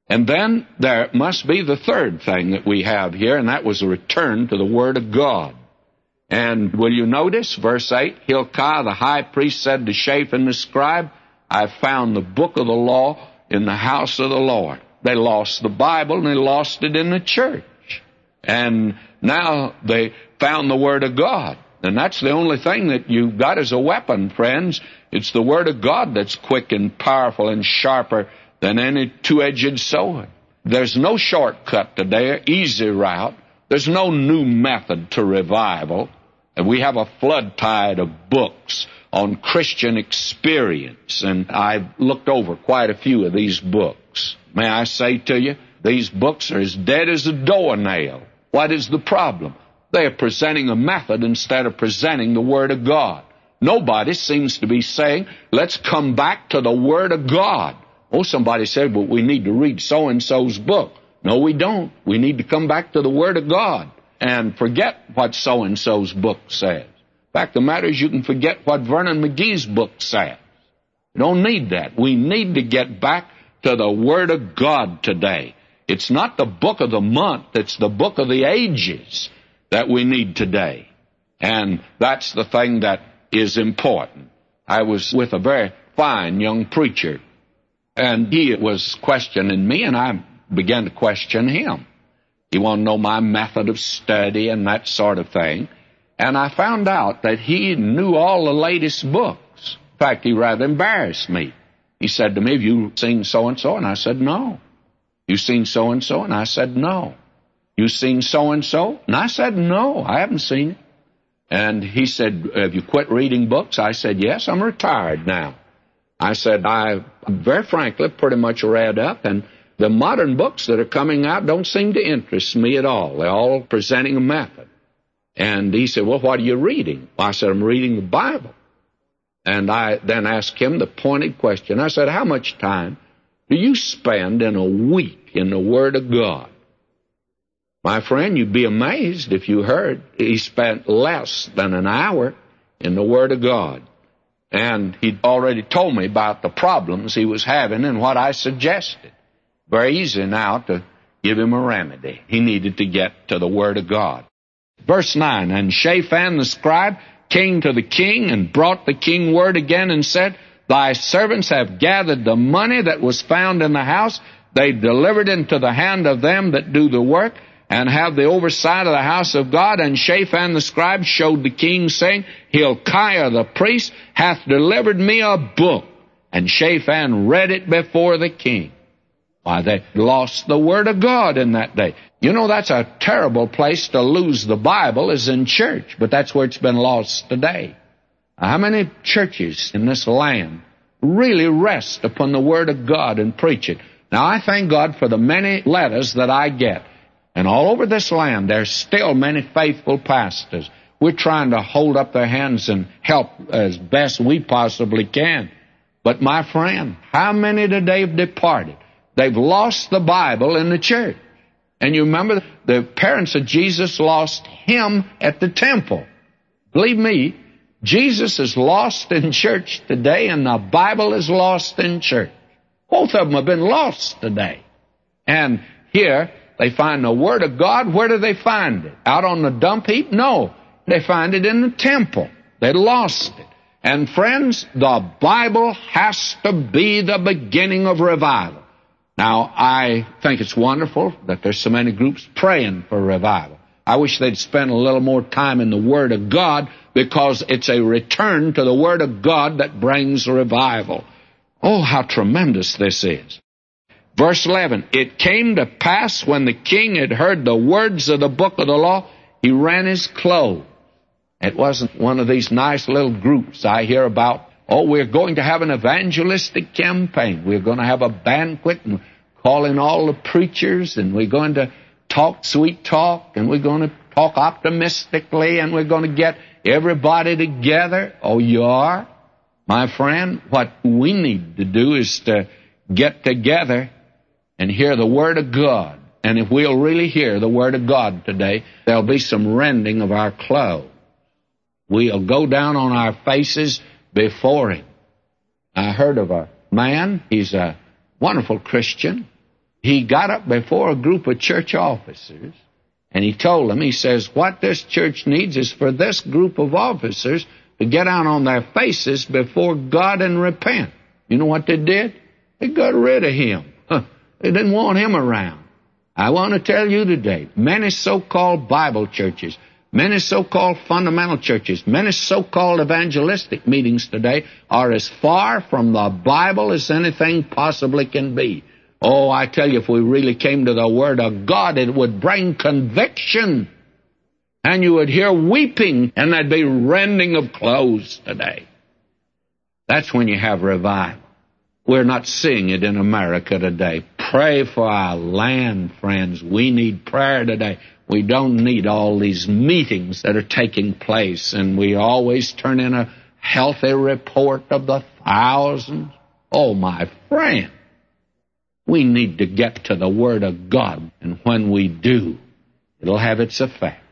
And then there must be the third thing that we have here, and that was a return to the Word of God. And will you notice, verse 8, Hilkiah the high priest said to Shaphan the scribe, I found the book of the law in the house of the Lord. They lost the Bible, and they lost it in the church. And now they found the Word of God. And that's the only thing that you've got as a weapon, friends. It's the Word of God that's quick and powerful and sharper than any two-edged sword. There's no shortcut today, easy route. There's no new method to revival. And we have a flood tide of books on Christian experience, and I've looked over quite a few of these books. May I say to you, these books are as dead as a doornail. What is the problem? They are presenting a method instead of presenting the Word of God. Nobody seems to be saying, let's come back to the Word of God. Oh, somebody said, well, we need to read so-and-so's book. No, we don't. We need to come back to the Word of God and forget what so-and-so's book says. The fact of the matter is you can forget what Vernon McGee's book says. You don't need that. We need to get back to the Word of God today. It's not the book of the month. It's the book of the ages that we need today. And that's the thing that is important. I was with a very fine young preacher, and he was questioning me, and I began to question him. He wanted to know my method of study and that sort of thing. And I found out that he knew all the latest books. In fact, he rather embarrassed me. He said to me, have you seen so-and-so? And I said, no. You seen so-and-so? And I said, no. You seen so-and-so? And I said, no, I haven't seen it. And he said, have you quit reading books? I said, yes, I'm retired now. I said, I very frankly pretty much read up, and the modern books that are coming out don't seem to interest me at all. They're all presenting a method. And he said, well, what are you reading? I said, I'm reading the Bible. And I then asked him the pointed question. I said, how much time do you spend in a week in the Word of God? My friend, you'd be amazed if you heard he spent less than an hour in the Word of God. And he'd already told me about the problems he was having and what I suggested. Very easy now to give him a remedy. He needed to get to the Word of God. Verse 9, and Shaphan the scribe came to the king and brought the king word again and said, thy servants have gathered the money that was found in the house. They delivered it into the hand of them that do the work and have the oversight of the house of God. And Shaphan the scribe showed the king, saying, Hilkiah the priest hath delivered me a book. And Shaphan read it before the king. Why, they lost the Word of God in that day. You know, that's a terrible place to lose the Bible, is in church, but that's where it's been lost today. How many churches in this land really rest upon the Word of God and preach it? Now, I thank God for the many letters that I get. And all over this land, there's still many faithful pastors. We're trying to hold up their hands and help as best we possibly can. But, my friend, how many today have departed? They've lost the Bible in the church. And you remember the parents of Jesus lost him at the temple. Believe me, Jesus is lost in church today, and the Bible is lost in church. Both of them have been lost today. And here, they find the Word of God. Where do they find it? Out on the dump heap? No. They find it in the temple. They lost it. And friends, the Bible has to be the beginning of revival. Now, I think it's wonderful that there's so many groups praying for revival. I wish they'd spend a little more time in the Word of God, because it's a return to the Word of God that brings revival. Oh, how tremendous this is. Verse 11, it came to pass when the king had heard the words of the book of the law, he rent his clothes. It wasn't one of these nice little groups I hear about. Oh, we're going to have an evangelistic campaign. We're going to have a banquet and call in all the preachers, and we're going to talk sweet talk, and we're going to talk optimistically, and we're going to get everybody together. Oh, you are? My friend, what we need to do is to get together and hear the Word of God. And if we'll really hear the Word of God today, there'll be some rending of our clothes. We'll go down on our faces before Him. I heard of a man, he's a wonderful Christian, he got up before a group of church officers, and he told them, he says, what this church needs is for this group of officers to get out on their faces before God and repent. You know what they did? They got rid of him. They didn't want him around. I want to tell you today, many so-called Bible churches, many so-called fundamental churches, many so-called evangelistic meetings today are as far from the Bible as anything possibly can be. Oh, I tell you, if we really came to the Word of God, it would bring conviction. And you would hear weeping, and there'd be rending of clothes today. That's when you have revival. We're not seeing it in America today. Pray for our land, friends. We need prayer today. We don't need all these meetings that are taking place, and we always turn in a healthy report of the thousands. Oh, my friend, we need to get to the Word of God, and when we do, it'll have its effect.